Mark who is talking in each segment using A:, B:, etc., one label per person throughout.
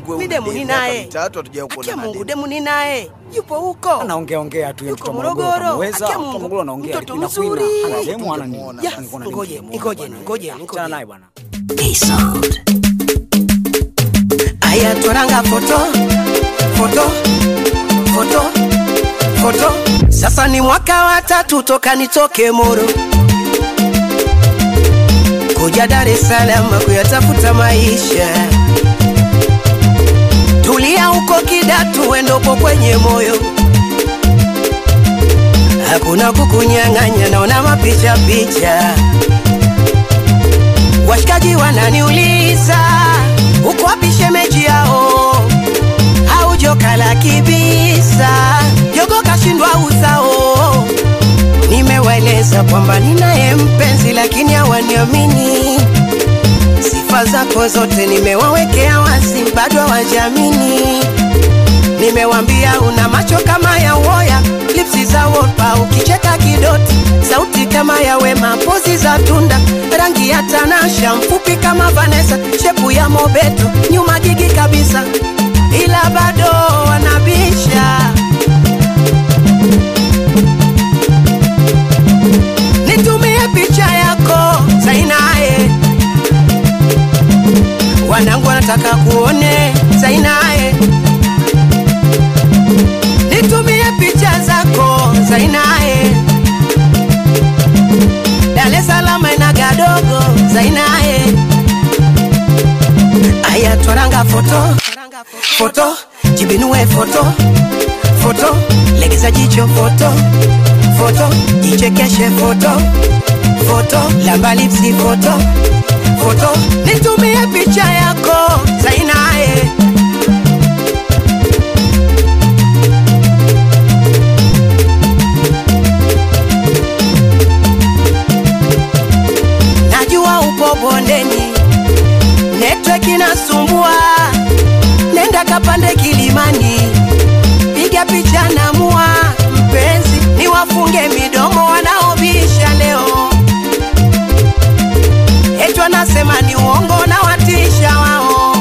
A: Mimi demu ni naye.
B: Mitatu hatujawahi kuona.
A: Akia Mungu demu ni naye. Yupo huko.
C: Anaongea tu mtoto Morogoro. Mweza mtoto Morogoro anaongea kina Queen. Ana demu ana nini?
A: Ngoje.
C: Chana naye bwana.
A: Sound. Aya twaranga foto. Sasa ni mwaka wa 3 toka nitoke Moro. Kuja Dar es Salaam kuyatafuta maisha. Tulia huko Kidatu endopo kwenye moyo. Hakuna kukunyang'anya naona mapicha. Washikaji wananiuliza uko wapi shemeji yao? Haujoka la kibisa. Jogo kashindwa uzao. Nimewaeleza kwamba ninaye mpenzi lakini hawaniamini. Sifa zako zote nimewawekea wazi bado hawajamini. Nimewambia una macho kama ya uoya, lipsi za wolpa ukicheka kidoti, sauti kama ya Wema, pozi za Tunda, rangi ya Tanasha, mfupi kama Vanessa, shepu ya Mobeto, nyuma gigi kabisa, ila bado wanabisha. Nitumie picha yako Zainae, wanangu wanataka kuone Zainae. Nitumie picha zako Zainae, Dar es Salaam ina gadogo Zainae. Aya twaranga foto, jibinue foto, legeza jicho foto, jichekeshe foto, lamba lipsi foto. Nitumie picha yako Zainae. Najua upo bondeni, network inasumbua, nenda kapande kilimani, piga picha na mua mpenzi, niwafunge midomo wanaobisha leo. Eti wanasema ni uongo na watisha wao.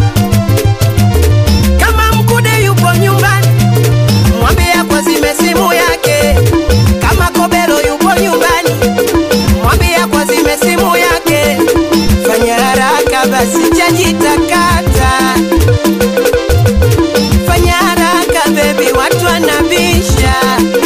A: Kama Mkude yupo nyumbani, mwambie kwa zime simu yake. Kama Kobelo yupo nyumbani, mwambie kwa zime simu yake. Fanya haraka basi chaji takata. Fanya haraka baby watu wanabisha.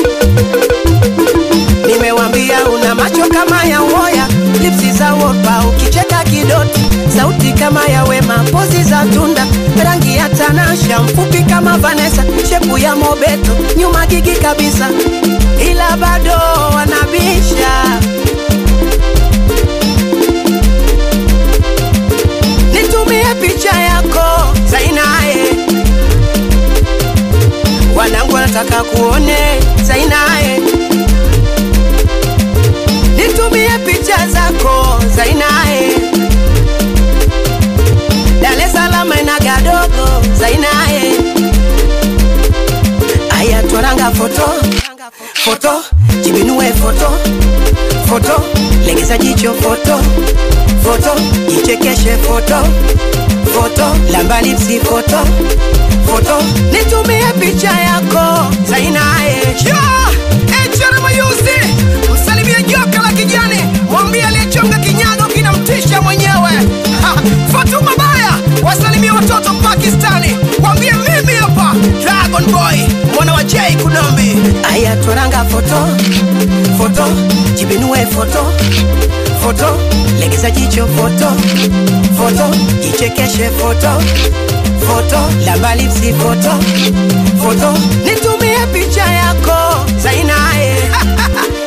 A: Nimewambia una macho kama ya uoya, lipsi za wolpa ukicheka kidoti, sauti kama ya Wema, pozi za Tunda, rangi ya Tanasha, mfupi kama Vanessa, shepu ya Mobeto, nyuma gigi kabisa, ila bado wanabisha. Nitumie picha yako Zainae, wanangu wanataka kuone Zainae. Nitumie picha zako Zainae, Dar es Salaam ina gadogo Zainae. Aya twaranga foto, jibinue foto, legeza jicho foto, jichekeshe foto, lamba lipsi foto. Nitumie picha yako Zainae. Echana Mayuzi, msalimie joka la kijani, mwambie aliyechonga kinyago kinamtisha mwenyewe. Fatuma Baya, wasalimie watoto Pakistani, mwambie mimi hapa Dragon Boy, mwana wa J Kunambi. Aya twaranga foto, jibinue foto, legeza jicho foto, jichekeshe foto, lamba lipsi foto. Nitumie picha yako Zainae.